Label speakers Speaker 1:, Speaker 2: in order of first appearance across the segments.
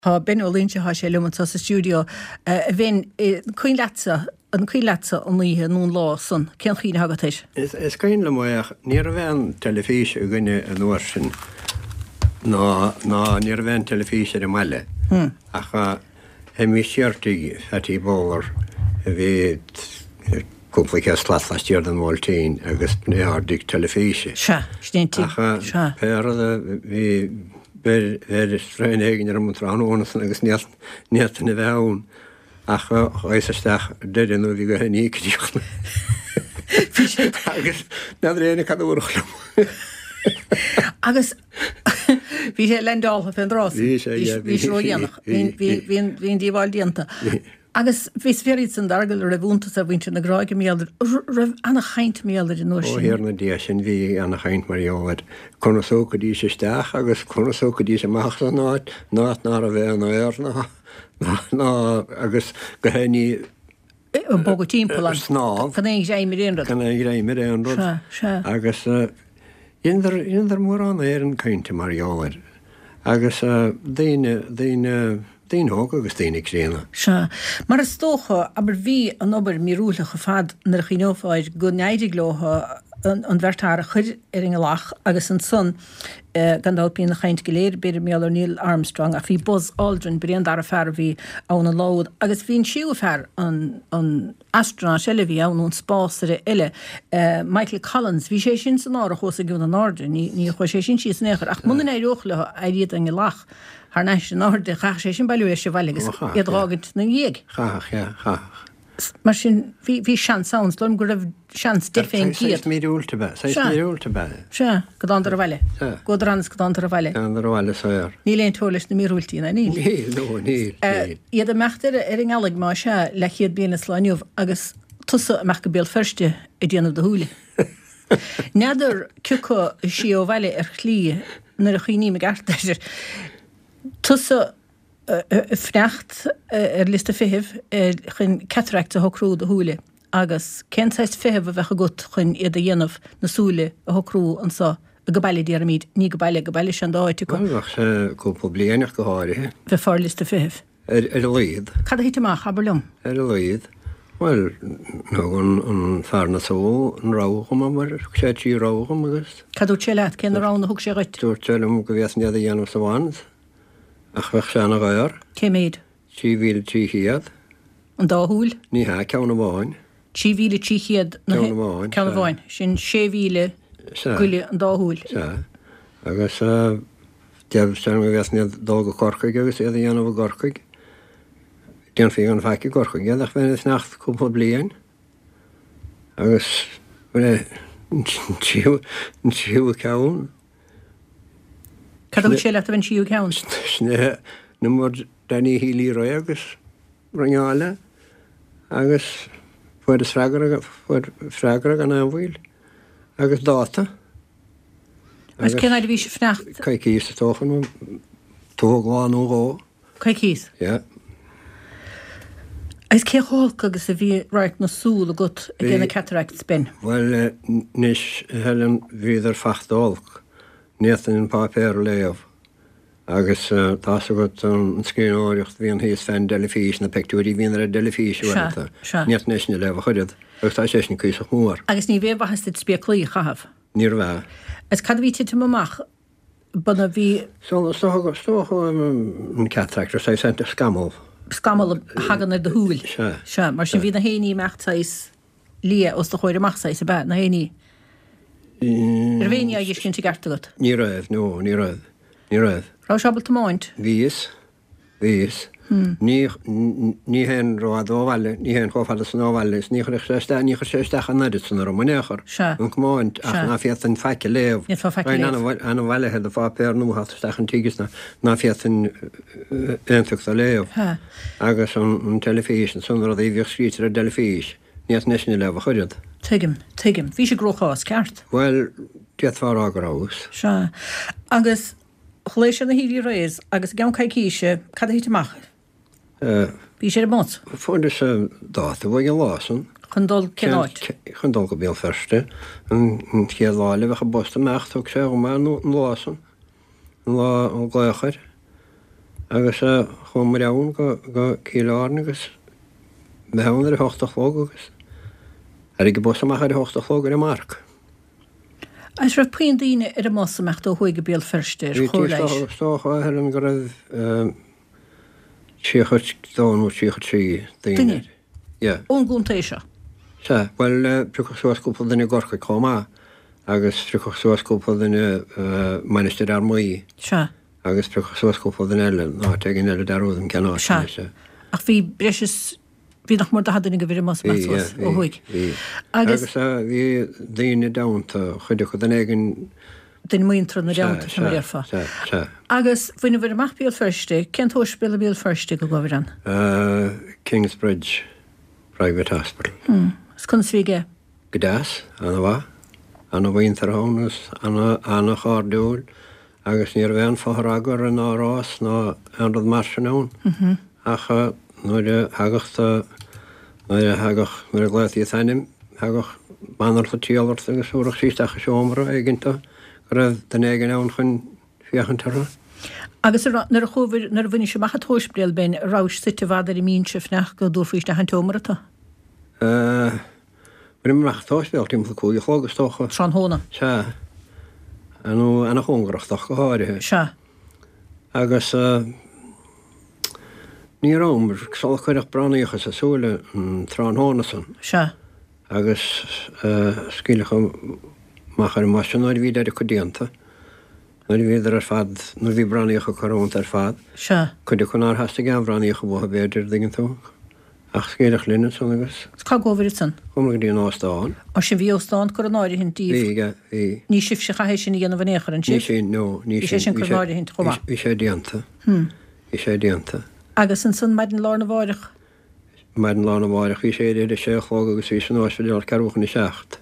Speaker 1: Tá ben ólínte há sé lumanta sa stúdio bhín chuin lesa an chuiletsa an níthe nún lá san cean chiine hagatéis.
Speaker 2: Is cain le muoach ní a bhean telefís a gine an uair sin ná ní a bhean telefís ar a meile. Acha he mí seirtaí fetí bólar a bhí cúpla slastíir an bhiltíín agus néardig telefíse.
Speaker 1: Se, snéintí.
Speaker 2: Acha péirada bhí strain éigen ar an tránónasan agus níaltan na bheann acha éisisteach deidirú bhí go nííochna. Agus na réna cadúchlam.
Speaker 1: Agus bhí sé lendáilcha fan rás. Bhí sróhéannach, hín díomháil dianta. Agus bhís féid san dargal a bhúntas a bhainte na gráige méaldir rah anna chaint méaldir in nuair sin.
Speaker 2: Ó hir na dí sin bhí anna chaint mar jóid. Conasóca dí sé steach agus conasóca dí sé machsa náid ná a bheith an éirna agus go héní
Speaker 1: an bóga tímpla
Speaker 2: snáb
Speaker 1: fan éig sé mé réonrad.
Speaker 2: Gan éig ré mé réonrad. Agus inar mór an éan cainte mar jóid. Agus Díóg agus déananig réna.
Speaker 1: Se. Mar is tócha aber bhí an obair míúlacha fad nar chinófáid go neidig glótha an bhirtára chuid ar an lach agus an son gandálpíon na chaint goléir beidir méall Neil Armstrong a bhí Buzz Aldrin brion dar a fear bhí an na lád agus bhín siú fear an astronaut eile bhí anún spásar eile Michael Collins bhí sé sin san ára chósa gún an áde ní chu sé sin sí néchar ach muna é rochla a riad an lach haar neis an áde cha sé sin bailú sé bheilegus iadrágant na dhéag.
Speaker 2: Chach.
Speaker 1: Mar sin bhí sean sounds lom go raibh seans deféin
Speaker 2: cíad. 6 míúlta be.
Speaker 1: Se, go an ar a bhile. Go rannas go an ar a bhile.
Speaker 2: An ar a bhile soir.
Speaker 1: Ní léon tólas na míúltíí na níl.
Speaker 2: Níl.
Speaker 1: Iad a meachtar ar an galig má se le chiad bíana sláinniuh agus tusa a meach go béal firste i dhéanamh de húla. Neidir ciúcha sí ó bhile ar chlí nar a chuoní me gartar. Tusa fnecht lista fihih chun cataract a hocrú a húle agus cenáist fihih a bheitcha gut chun iad a dhéanamh nasúle a hocrú an sa a gobaile díarmíd ní gobaile se an dáite go.
Speaker 2: Bhach se cúpla blianaach go háirithe.
Speaker 1: Bheith far lista fihih.
Speaker 2: Ar a líad.
Speaker 1: Cad a hiiteach Aberlum?
Speaker 2: Ar a líad. Well, nó an fearna só an rácham mar sé tí rácham agus.
Speaker 1: Cadú sé leat cén rán thug sé gait?
Speaker 2: Dúirt telum go bheas nead a dhéanamh sa bhain. Ach bheith seanna gaiar.
Speaker 1: Cé méid?
Speaker 2: 3,000
Speaker 1: An dáthúil?
Speaker 2: Ní ha ceanna bháin.
Speaker 1: 3,000 ceanna bháin. Sin 6,000 guile an dáthúil.
Speaker 2: Se. Agus deabh seanna go bheas nead dá go corcaig agus iad a dhéanamh gorcaig. Déan fí an feici gorcaig. Iadach bheith is nacht cúpla bliain. Agus tíú a ceann.
Speaker 1: Cadú sé le a bhain siú ceann?
Speaker 2: Sne na mór daní hílí roi agus rangáile agus fuair freagar an anhhuiil agus dáta.
Speaker 1: Mas cén bhí sé fnecht?
Speaker 2: Caicís a tóchan tógáin ó gá.
Speaker 1: Caicís?
Speaker 2: Ja.
Speaker 1: Is cé hálca agus a bhí ráit na súla gut a gcéna cataract spin?
Speaker 2: Well, nis helen bhíidir fachtálc. Néan in papéir léamh agus tá go an scéin áirecht bhí an híos fan delefís na picúí híon ar a delefís bhta. Níos neisna leh chuidead agus tá sé sin cúsach mór.
Speaker 1: Agus ní bhéh bhaiste spéclaí chahabh?
Speaker 2: Níor bheith.
Speaker 1: Is cad bhí tiite amach buna bhí...
Speaker 2: Stócha an cataract sé senta scamáh.
Speaker 1: Scamal hagan ar de húil.
Speaker 2: Se.
Speaker 1: Mar sin bhí na héí meachtáis lia os do chuir amachtáis a bheit na héí. Bhéine a cinn te gartagat?
Speaker 2: Ní raibh, nó, ní raibh.
Speaker 1: Rá seabal tamáint?
Speaker 2: Vís. Ní hen roiad óhhaile, ní hen choáile san óhhaile, ní séisteach an neidir san Romanéchar. An comáint ach ná fiat an feice léamh. An bhhailethe a fápéir nóhasteach an tígus ná fiat an éantucht a léamh. Agus an telefís an sunra a bhíh scrítar a delefís. Níos neisna leh chuidead.
Speaker 1: Tuigim. Bhí sé grochás ceart?
Speaker 2: Well, dead far ágarás.
Speaker 1: Se. Agus chlééis na híí rééis agus gan caiicíise cad a hiiteach? Bhí sé mó?
Speaker 2: Fáidir sé dáta bhfuil an lásan.
Speaker 1: Chundul cenáid?
Speaker 2: Chundul go béal ferste. An chéadháile bheitcha bosta meach tug sé go mar an lásan. An lá an gléchair. agus chum mar ann go cíláin agus mehann ar hochtach fóg agus. Ar go bus amach ar hochtach fóg ar marc.
Speaker 1: As ra puin daine ar a mosamach do chuig go béal firsteir chóiréis.
Speaker 2: Stocha ar an go raibh tíochart dónú tíochart trí daine.
Speaker 1: Ón gúnta seo?
Speaker 2: Well, príochsúascúpa daine gorcha comá agus príochsúascúpa daine minister ar muí. Agus príochsúascúpa daine eile ná tegin eile darúdam cená.
Speaker 1: Ach bhí breis bhí nach mar dahadanna go bhir mas ó chuig.
Speaker 2: Agus bhí daine damta chuide chu den éigen
Speaker 1: den muintra na damta sem mar fa. Agus bhuiine bhir amach bíal firste, cén tóspil a bíal firste go gabhir an?
Speaker 2: Kingsbridge Private Hospital.
Speaker 1: Scon svíige?
Speaker 2: Gdas, anna bhaintar hónas, anna chárdúil, agus níor bhean fáthar agur an árás ná anrad mar sin ón. Acha nuair hagachta, nuair hagach nuair gláithí thanim, hagach banartha tíalart agus úrach sísteach seomra éiginnta, go raibh den éigen ón chun fiochantarra.
Speaker 1: Agus nar a chóbhir nar bhaine sem macha tóisbrial ben rás site bhadar i mín sifnach go dúrfuiste an tómarata?
Speaker 2: Brim meach tóisbrial tím fa cúi chlágus tócha.
Speaker 1: Tran hóna?
Speaker 2: Se. Anú anna chóngrachtach go háirithe.
Speaker 1: Se.
Speaker 2: Agus ní rámar sal chuireach braíochas a súla Trán hónasan.
Speaker 1: Se.
Speaker 2: Agus scílacha machar maisianáir bhí ar go déanta. Nuair bhíidir ar fad, nuair bhí braíocha chorónt ar fad.
Speaker 1: Se.
Speaker 2: Chuide chun ár hasasta gan braíocha bhtha béidir dingin tú. Ach scéireach linne san agus.
Speaker 1: Cá góhir san?
Speaker 2: Chumra dtíon ástáin.
Speaker 1: Á sin bhí ástáin chu an áiri hin díomh?
Speaker 2: Bhí.
Speaker 1: Ní sif se chahééis sin dhéanamh néchar an sif?
Speaker 2: Ní
Speaker 1: sin chu áiri hin chumá?
Speaker 2: Bhí sé déanta. Bhí sé déanta.
Speaker 1: Agus an san maidin lána bháireach?
Speaker 2: Maidin lána bháireach, bhí sé idir sé chlóg agus bhí san áisfiúil carúchan i seacht.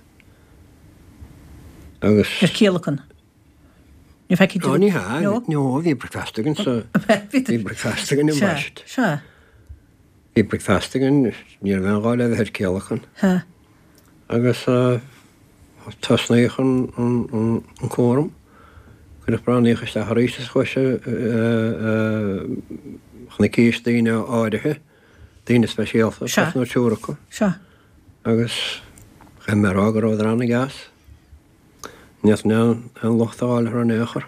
Speaker 2: Agus...
Speaker 1: Ar céalachan? Ní feici tú?
Speaker 2: Ní ha, bhí bricfastagan sa... Bhí bricfastagan i bhaist.
Speaker 1: Se?
Speaker 2: Bhí bricfastagan, níor bhean gáil a bheith céalachan. Agus tasnaíchan an córam, chuireach braíochas le harítas chuise chuna cíos daine áirithe, daine speisialta, nó siúracha.
Speaker 1: Se?
Speaker 2: Agus chem mar águr ó ranna gas. Níos ná an lochtáil ar an éachar.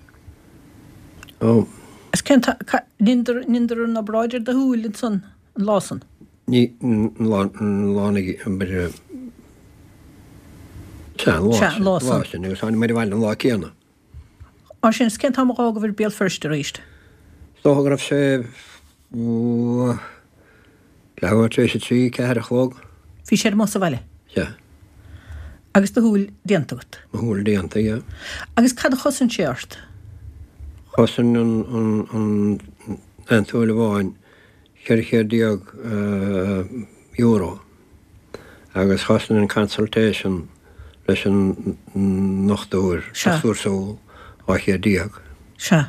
Speaker 1: Is nindar na bráidir de húlinn san an lásan?
Speaker 2: Ní lánaí an beidir... Lásan, agus hána mar bhhail an lá céanna.
Speaker 1: Á sin cén tá á go bhir béal firste ríist?
Speaker 2: Stócha raibh sé... lehair 3 ceithre chlóg.
Speaker 1: Bhí sé mas a bhaile?
Speaker 2: Ja.
Speaker 1: Agus do húil déantagat?
Speaker 2: Má húil déanta, ja.
Speaker 1: Agus cad a chosan séart?
Speaker 2: Chosan an túla bháin chéir euro. Agus chosan an consultation leis an nachtúir súrsúil á chéir díag.
Speaker 1: Se?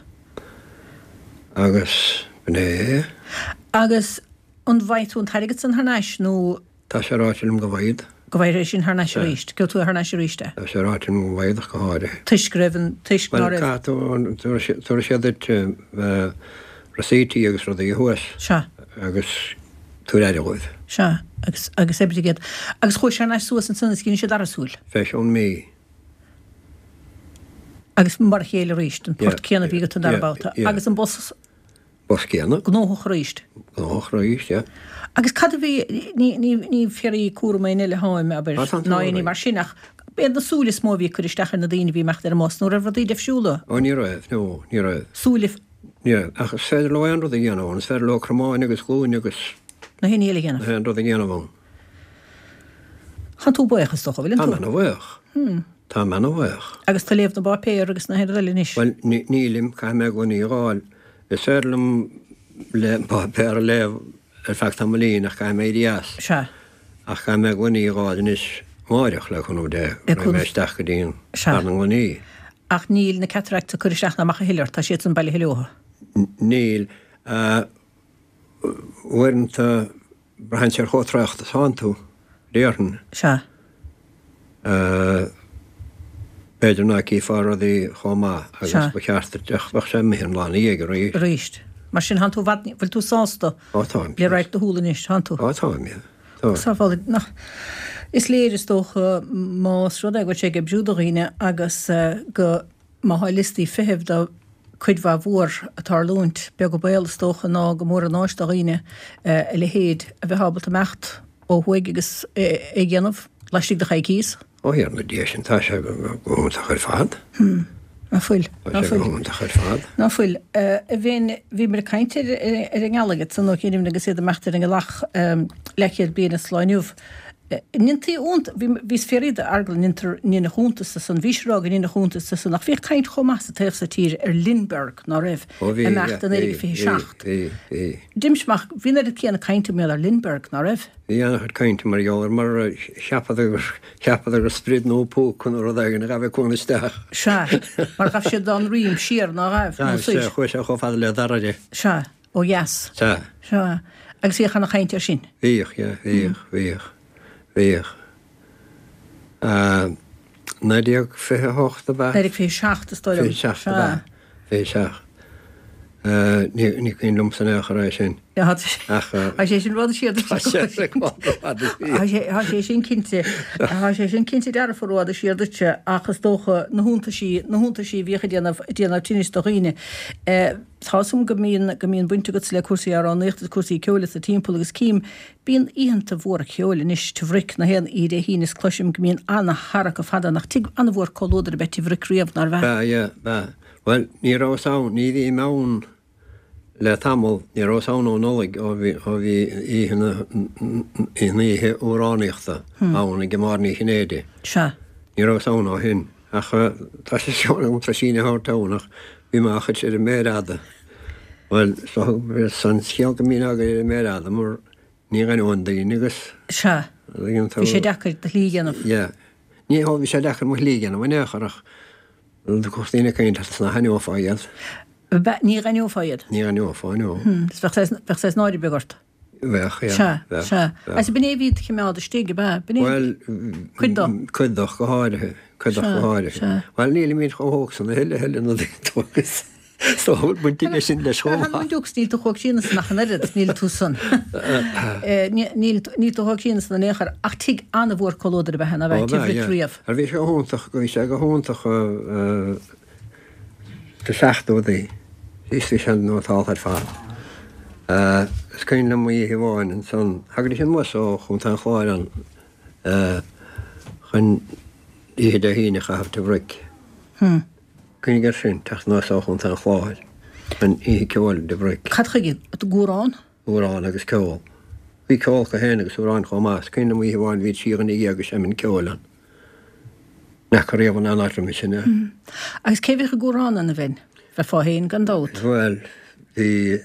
Speaker 2: Agus bné...
Speaker 1: Agus an bhaitún tharigad san harnáis nó...
Speaker 2: Tá sé ráitilim go bhaid.
Speaker 1: Go bhaid sin harnáis ríist, go tú harnáis ríiste?
Speaker 2: Tá sé ráitilim go bhaidach go háirithe.
Speaker 1: Tuisgrifin, tuisgnáir...
Speaker 2: Túair séidir rasítí agus rud í thuas.
Speaker 1: Se?
Speaker 2: Agus túair éidirgóid.
Speaker 1: Se? Agus ebdigad. Agus chuis harnáis suas an sanna cíne sé darasúil?
Speaker 2: Feis ón mí.
Speaker 1: Agus mar chéile ríist, an port céanna bhígad an darbáta. Agus an bos...
Speaker 2: Bos céanna?
Speaker 1: Gnóch ríist.
Speaker 2: Gnóch ríist, ja.
Speaker 1: Agus cad a bhí ní fearí cuara mé ile háim aber náí mar sinach. Bé na súla smó bhí chuir stachar na daine bhí mecht ar mós nó raibh í defisiúla?
Speaker 2: Ní raibh, nó, ní raibh.
Speaker 1: Súla...
Speaker 2: Achas féidir le an rud a dhéanamhán, féidir le chramáin agus glúin agus...
Speaker 1: Na hin éile dhéanamh?
Speaker 2: An rud a dhéanamhán.
Speaker 1: Chan tú buchas doch, bhfuil an tú?
Speaker 2: Tá mena bhuach. Tá mena bhuach.
Speaker 1: Agus tá léamh na bá péir agus na héidir eile níos?
Speaker 2: Well, nílim, cai me go ní gáil. Is féidirlam le bá péir léamh ar fecht am lín ach cai me días.
Speaker 1: Se?
Speaker 2: Ach cai me go ní gáil níos máireach le chun ó dé. Rhaid me steach go dín. Ar na go ní.
Speaker 1: Ach níl na cataract a chuiristeach na macha hiilir, tá siad an bailí hiileoha?
Speaker 2: Níl. Uirint brahain sér chótreacht a sántú, réarn.
Speaker 1: Se?
Speaker 2: Beidir ná í fáradí chomá agus ba cheartar deachbach sem hí an lána éiger ríist.
Speaker 1: Ríist. mar sin han tú vatni, bhfuil tú sásta. Le raibh do húlan is han tú. Is léir is tócha más rud go sé go brúdaghine agus go máhailistí fiheh do chuidhá bhór atá lúnt be go béal tócha ná go mór an áisteghine le héad a bheith habal mecht ó chuig agus ghéanamh leistigh de chaicíos.
Speaker 2: Ó hir na dé sin tá se go a chuir fad.
Speaker 1: Na fuil. Na fuil. Bhí mar caiinte ar an gálagat san nó chéidim agus sé meachtar an lech lechiad bíana sláinniuh. Nintaí únt, vís féide argal nína húntas san vísrág a nína húntas san nach fé caiint chomás a taobh sa tír Lindberg ná raibh a mecht an éirí fé seacht. Dimsmach, hína a céanna caiinte mé Lindberg ná raibh?
Speaker 2: Hí anna chuir caiinte mar jólar mar cheapad gur sprid nópó chun ó dagan a bheith chun isteach.
Speaker 1: Se, mar gaf sé don riim siar ná raibh.
Speaker 2: Se chuis a chofad le daraide.
Speaker 1: Se, ó yes.
Speaker 2: Se.
Speaker 1: Agus í chana caiinte ar sin?
Speaker 2: Víoch. Nadiag fé hochta ba.
Speaker 1: Nadiag fé seacht stoilm.
Speaker 2: Fé seach. Ní cín lumsan éachar sin.
Speaker 1: Ja, sé sin rud siad. sé sin cinnte dear forrád siadte achas dócha na húnta sí bhícha déanamh tínisteghine. Thásum go míon buinte go le cuasaí ar an éachtas cuasaí ceolalas a timppla agus cím, bíon íonanta bhór a ceola is tuhric na héan iad é hínas cloisiim go míon anna hara go fada nach tí anna bhór colódar betí bhric nar bheith.
Speaker 2: Well, ní rásán, ní bhí mán le tamil, ní rásán ó nólig ó bhí ihe óráníochta ána gemární chinéide.
Speaker 1: Se.
Speaker 2: Ní rásán á hin. Ach tá sé seánna tra sína hátánach bhí má chuid sé mérada. Well, san scial go mín aga mérada, mar ní gan óndaí agus.
Speaker 1: Se. Bhí sé dechar de líganamh.
Speaker 2: Ní há bhí sé dechar mu líganamh, bhain éacharach. De costíine caiint na haneófáiad.
Speaker 1: Ní haneófáiad?
Speaker 2: Ní haneófáid, nó.
Speaker 1: Bheith sé náirí begart?
Speaker 2: Bheith,
Speaker 1: ja. Se. As bin éhíd chimeád a stíige be?
Speaker 2: Well, cuidach go háirithe. Well, níl míad chóhóg san na heile na dtítógus. Stáhol buntíine sin le seo.
Speaker 1: An dúg sníl tú chóg sínas nach narid, níl tú san. Níl tú chóg sínas na néchar, ach tíg anna bhór colódar bheit hena bheith tífri tríomh.
Speaker 2: Ar bhí sé hóntach go bhí sé go hóntach de seachtúdaí. Is bhí sé nó táchar fád. Is cain le mu í bháin an san. Hagad sin muas ó chun tan chláir an chun iad a híine chahabh de bhric. Cyn gyr sy'n, tach nos o'ch yn tan chwaed. Yn i ceol de bryc.
Speaker 1: Cad chygin, at gwran?
Speaker 2: Gwran agos ceol. Fi ceol ca hen agos wran cho mas. Cyn am i hywan fi tîr yn i agos am yn ceolan. Nac ar efo na'n adra mi sy'n.
Speaker 1: Agos cefych y gwran yn y fyn? Fe fo hen gan dawd?
Speaker 2: Wel, fi...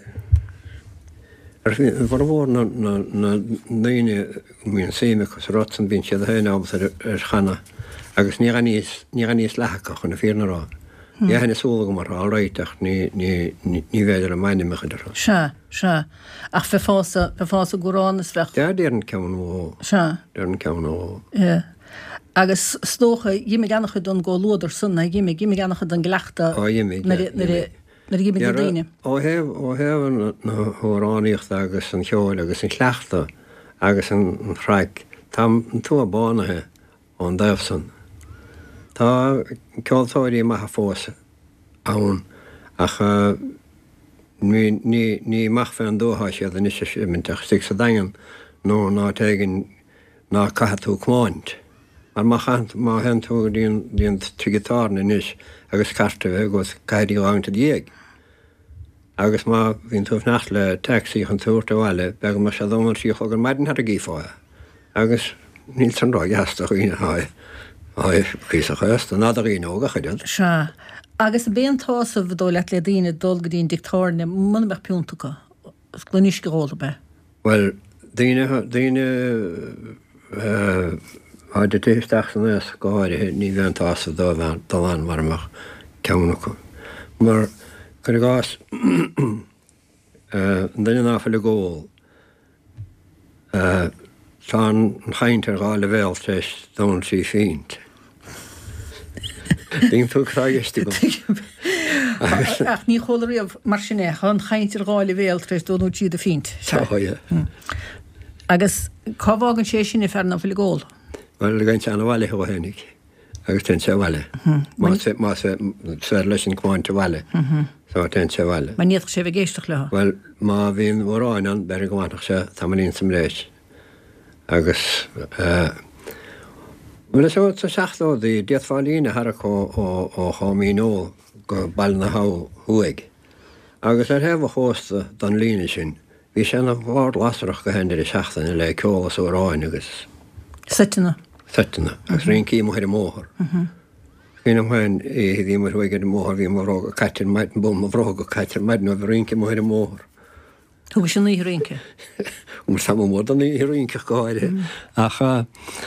Speaker 2: Fyr fawr na nyn mi'n seim agos rot yn fi'n sydd hen awbeth ar chana. Agos ni gan is lachach yn y ffyr na ro. Ia hynny sôl o gymar, all right, ach ni fedr y mae'n ymwch yn dyrro.
Speaker 1: Se. Ach fe fas o gwran ys fech?
Speaker 2: Ja, dyr yn cawn o.
Speaker 1: Se.
Speaker 2: Dyr yn cawn o.
Speaker 1: Ie. Agus stocha, jimmy ganach ydyn go lodr syna, jimmy ganach ydyn glachta.
Speaker 2: O, jimmy.
Speaker 1: Nyr jimmy dydyn.
Speaker 2: O hef na hwraniach agos yn chiol agos yn glachta agos yn rhaeg. Tam tu a bána he o'n dafson. Tá ceoltóirí maithe fós ann ach ní mach fé an dótha siad an isise minteach stig sa dagan nó ná tegan ná caithe tú cmáint. Mar má hen tú díon trigitárna inis agus carte bheith agus caiirí áingta díag. Agus má hín túh nach le taxí an túirta bhile beag mar se dómar sí chugur maidin har a gífáile. Agus níl san rá geasta chuoine háid. Ai, chys a chast, a nadar un óga chydyd.
Speaker 1: Sia. Agus bean tás o fydol at le dyn dol gydyn dictorne, mwyn bach piwnta ka? Glynnish gyrol be?
Speaker 2: Wel, dyn a dy tystach sy'n ys gwaed ni fewn tás o dolan marmach cawn o. Mar, gyda gas, dyn yn affel y gôl, Tá'n chaint ar gáil a bhéil teis dón sí fínt. Dín tú chraigistí go.
Speaker 1: Ach ní choiríomh mar sinné an chaintir gáil bhéaltrééis dúnú tíad a fint. Agus cábhágan sé sin ferna fi ggóil.
Speaker 2: Well gaint an bhile go hénig. Agus ten se bhile. Má sé leis an cmáinte bhile. Tá ten se bhile.
Speaker 1: Ma níoch sé bh géisteach le.
Speaker 2: Well má bhíon bhráin an ber gohhaach se tamlín sam léis. Agus well is sa seachtó dí deadfáilína Harach ó chámí nó go ball na huaig. Agus hebh chósta don líne sin. Bhí sé na bhhar lasarach go hendir I seachtainna le ceolalas ó ráin agus.
Speaker 1: Setna,
Speaker 2: agus rion cí muir móthir. Cíanam hain dhí mar huiige móthir bhí mar rága caitir maid an bum a bhrága caitir maid nó bh rion cí muir móthir.
Speaker 1: Tú sin ní rinke.
Speaker 2: Mar sam mór an í rionnce gáide. Acha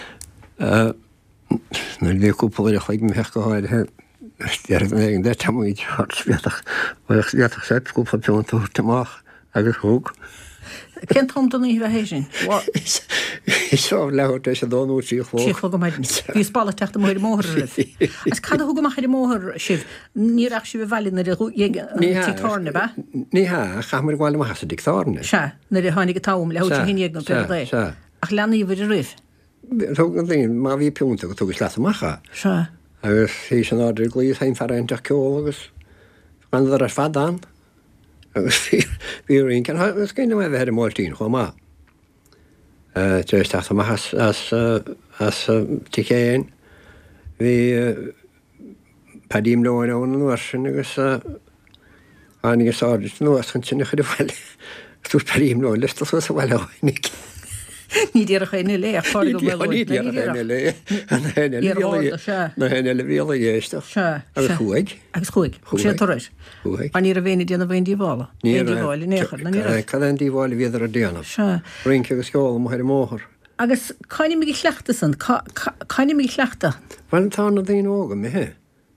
Speaker 2: na bhíúpla a chuig mheach go háide dearh an de tamid hartspiach bhach seúpa peúnta tamach agus thug.
Speaker 1: Cén tom don í bheit sin?
Speaker 2: Seo leir éis a dóú sí
Speaker 1: go maidin. Bhí spála teachta muir móthir. As cad thugamach idir móthir sibh, níach si bh bhhailin na títáne ba?
Speaker 2: Ní ha, chamar bháil a hasasa dictáne.
Speaker 1: Se, na tháinig tám le hinine an pe. Ach leanaí bhid rih.
Speaker 2: Thugad má bhí peúnta go tugus leachcha.
Speaker 1: Se.
Speaker 2: Agus hí an áidir glíos hain farintach ceol agus an ar fadán. Agus bhí rion can agus céine mé bheith mórtíín chu má. Tuéis teachta as ticéin hí padím leáin ón an nuairsin agus ánigus áidir nuas chun sinna chuidir bhile. Tú padím leáin leis sa bhile áinnig.
Speaker 1: Ní dtíar a chéine le ach fáil go bhfuil.
Speaker 2: Ní dtíar a chéine le. Na héine le bhíala dhéisteach. Agus chuig.
Speaker 1: Agus chuig. sé toéis. An ní a bhéine díanana bhain díhála. Ní díháil néchar na ní.
Speaker 2: Cad an díháil viidir a déanamh.
Speaker 1: Se.
Speaker 2: Rince agus scóil mo móthir.
Speaker 1: Agus caiine mí chleachta san, caiine mí chleachta.
Speaker 2: Bhain tá na dtíon óga mithe.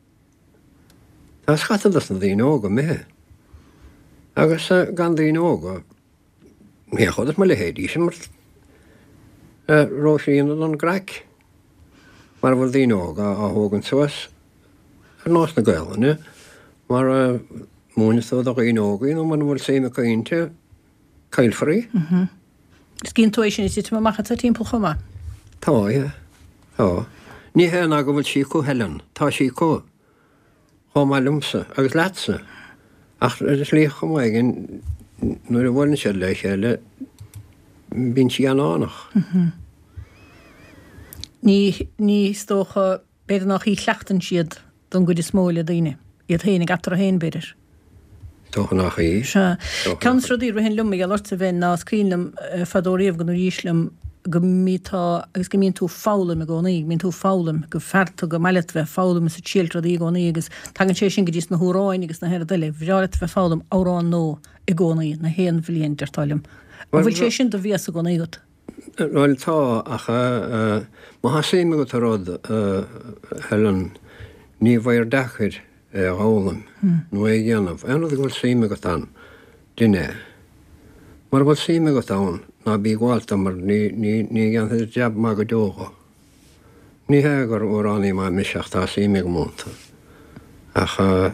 Speaker 2: Tá scatadas na dtíon óga mithe. Agus gan dtíon óga mé chudas me le héadí sem mar Róisíon an graic. Mar bhfuil dtíon óga a thógann suas ar nás na gailne, mar múnistó a íon ógaíon man bhfuil séime cainte cailfarí.
Speaker 1: Is cín tú sin si machcha a timppla chuma?
Speaker 2: Tá, tá. Ní héna go bhfuil síú hean, tá síú chomáilumsa agus leatsa. Ach is lí chumhaigin nuair a bhhailna sé le chéile bín si an ánach.
Speaker 1: Ní stócha beidir nach í chleachtan siad don go is smóla daine. Iad hénig atar a héin beidir.
Speaker 2: Tócha nach í.
Speaker 1: Se. Cansrodí ru hen lummi a lorta bhein ná scrílam fadóíomh gan ríslam go mítá agus go mín tú fálam a gcónaí, mín tú fálam go ferta go meilet bheith fálam sa tíiltra í gcónaí agus tagan sé sin go dís na húráin agus na head deile, bhrealit bheith fálam árán nó i gcónaí na héan bhilíon deirtáilm. Bhfuil sé sin do bhías a gcónaí got?
Speaker 2: Well tá acha má séime go tarád helan ní bhair dachir álam nó é dhéanamh. Anad bhfuil séime go tan duine. Mar bhfuil séime go tán ná bí gháilta mar ní gceann deab má go dóga. Ní he gur óránaí má miseach tá séime go mónta. Acha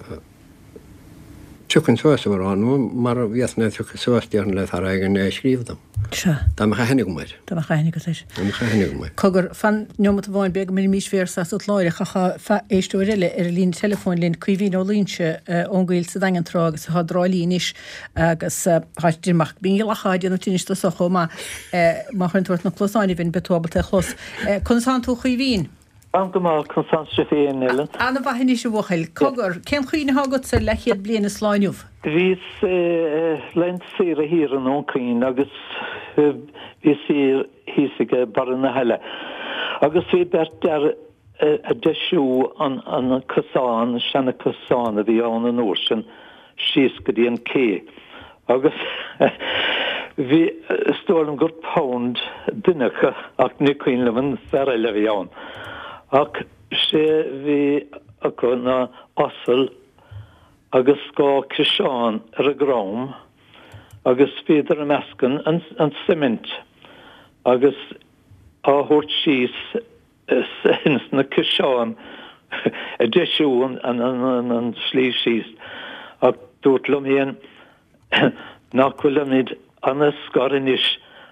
Speaker 2: tucann suas bhrán mar bhíasna tucha suas dearn le tar aigen scríbdam. Tá me chanig muid.
Speaker 1: Tá chanig go is.
Speaker 2: Tá me chanig muid.
Speaker 1: Cogur fan neomata bháin beag mí mís fér sa út láire chacha éistú riile ar lín telefón lín cuihín ó línse óngail sa dagan trágus a dráilínis agus háidirach bí lechaid an tiniste sa chomá má chun tuairt na closáinna bhín betóbalta chlós. Chun tú chuhín.
Speaker 3: An go má chun sé féin Ellen.
Speaker 1: Anna bhahinní sé bhchail. Cogur, cén chuoine hágad sa lechiad bliana sláinniuh?
Speaker 3: Vís lent sé a hir an ócín agus ví sé híige bar na heile. Agus hí bert a deisiú an cosán, sena cosán a bhí an an ósin síos go dtíon cé. Agus hí stórm gur pound duinecha ach nucín leman fer eile bhí an. Ach sé bhí acu na osal agus gá ciseán ar a grám, agus féidir a meascan an cement, agus áthórt síos na ciseán a deisiú an slí síos. ach dúirtlum héan nachhuilamid anas scoranis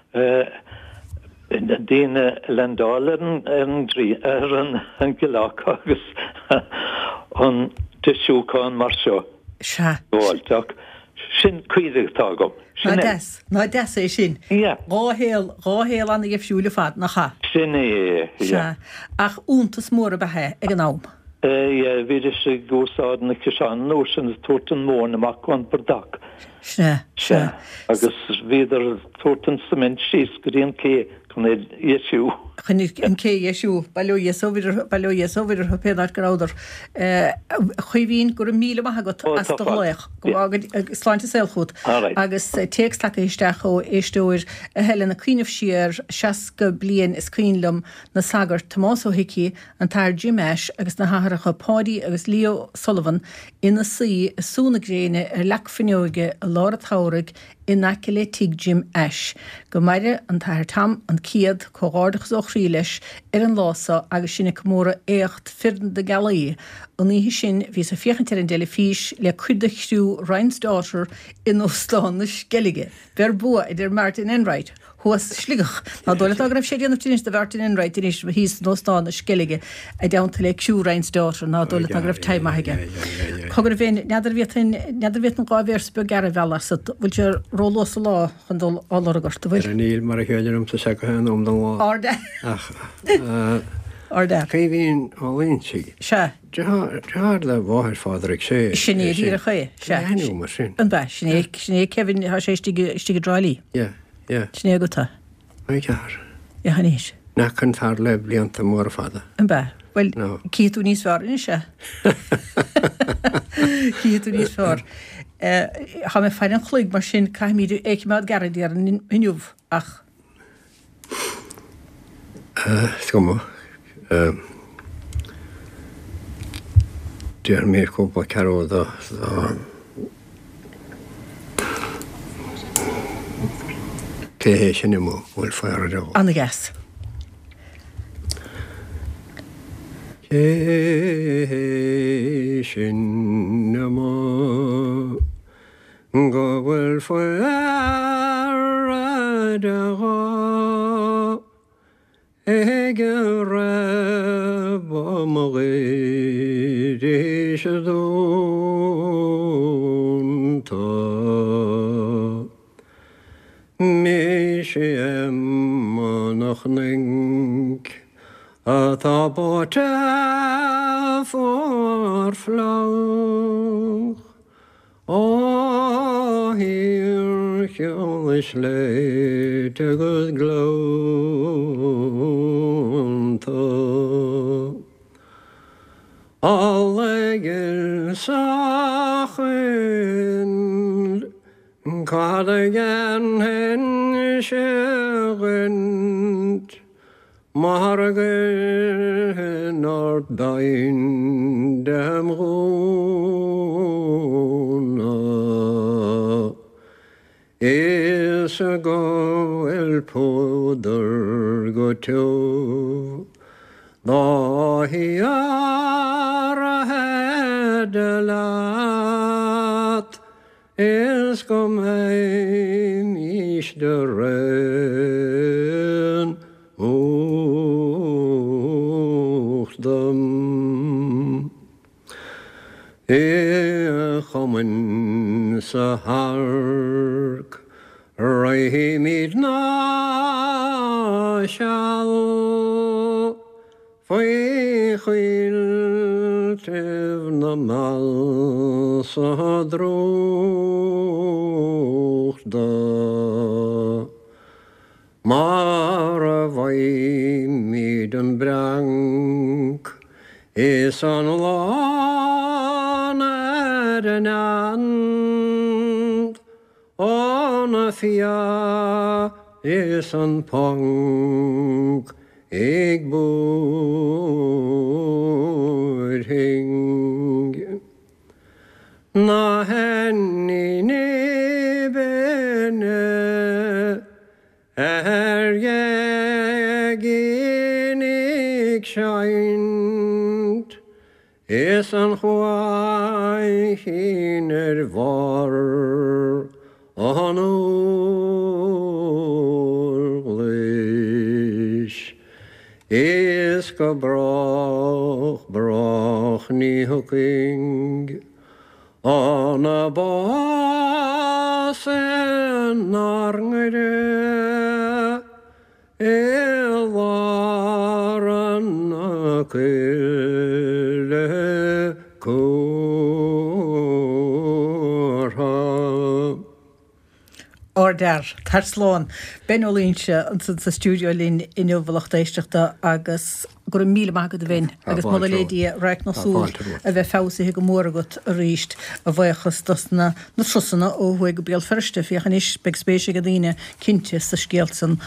Speaker 3: déine landálaren an gilach agus an tisúán mar seo. Bháilteach sin cuiideag gom.
Speaker 1: Ná des é sin. Ráhéal anna gefisiúla fad nach cha.
Speaker 3: Sin é.
Speaker 1: Ach úntas mór a bethe ag an nám.
Speaker 3: Viidir sé gúsáidna ceán nó sin tuairtan mórna amach an bardach.
Speaker 1: Se.
Speaker 3: Agus viidir tuairtan cement síos go dtíon cé chun é Iesú.
Speaker 1: Chun an cé Iesú, bailú ho pédar gráidir. Chuhín gur míle maithagat as do léich, go agad sláinte selchút. Agus téextlacha isteach ó éistóir a heile na cuiineh siar 60 blian is cuinlumm na sagar Tomás Ó Hickey an tair Jim Ash agus na hathracha Pádi agus Leo Sullivan ina sí súna gréine leachfinneoige a lára táraigh in naciile tig Jim Ash. Go maire an tair tam an ciad chogárdachas ó chrí leis an lása agus sinna móra écht firdan de galaí. An ní sin ví a fiochantar an déile fís le chuideachú Reinsdáir in Óstáin na Skellige. Ver bua idir Martin Enright. Huas sligach. Na dóla a raibh sé déanamh tínis de Martin Enright in is hís Óstáin na Skellige a daanta le ciú Reinsdáir na dóla a raibh taimaige. Cogur bhéin neidir bhét an gábhéirsbe gar bhela sa bhfuil sé rólós lá chun dul álaragart.
Speaker 2: Níl mar a chéidirm sa sechaán om don lá.
Speaker 1: Arda.
Speaker 2: Céhín álíonn si.
Speaker 1: Se.
Speaker 2: Dear le bháthir fádraigh sé.
Speaker 1: Sinné dír a chué.
Speaker 2: Henú mar sin.
Speaker 1: An bheith, sinné Kevin há sé stige dráilí. Sinné go tá.
Speaker 2: Mai cear.
Speaker 1: Haníis.
Speaker 2: Nach chun fear le blianta mór fada.
Speaker 1: An bheith. Well, cíú níos fear in se. Cíú níos fear. Ha me fein an chluig mar sin caiimíú éicimead garadí ar an inniuh ach.
Speaker 2: Sgwmo. Dear mér cwpa caró dda. Cé sin imú bhfuil fear a rá.
Speaker 1: Anna gas.
Speaker 2: Cé sin imú go bhfuil fear a rá. Ege rab amagid ishadunta Mishem manachning Atabota for flow Oh, here Kjolish lay to good glow Allegel sachin Kadagan hen shegent Margen art dain dem runa Is a go el poder go to Da hiara hedelat is kom heim ish de ren uchdam chomen sa hark Rahimid na shal Fwy chwyl tef na mal sa drwch da Mar a fwy myd yn branc Is an lan yn and On a fia is an pong Ik bor hing Na henni nebene jeg inig scheint Is an chwai hin var anúlis. Is go broch ní huking an a bás an arngare war an cuile cúrtha.
Speaker 1: Order Tarslán Benolínse an sa stúdio lín inúbhlachtéisteachta agus gur mí magad a bhain agus má lédí reich na súl a bheith fása go mórgat a ríist a bhaachchas na trosanna ó bhuaig go béal ferste fiochan is beg spéise go dtíine cinnte sa scéalsan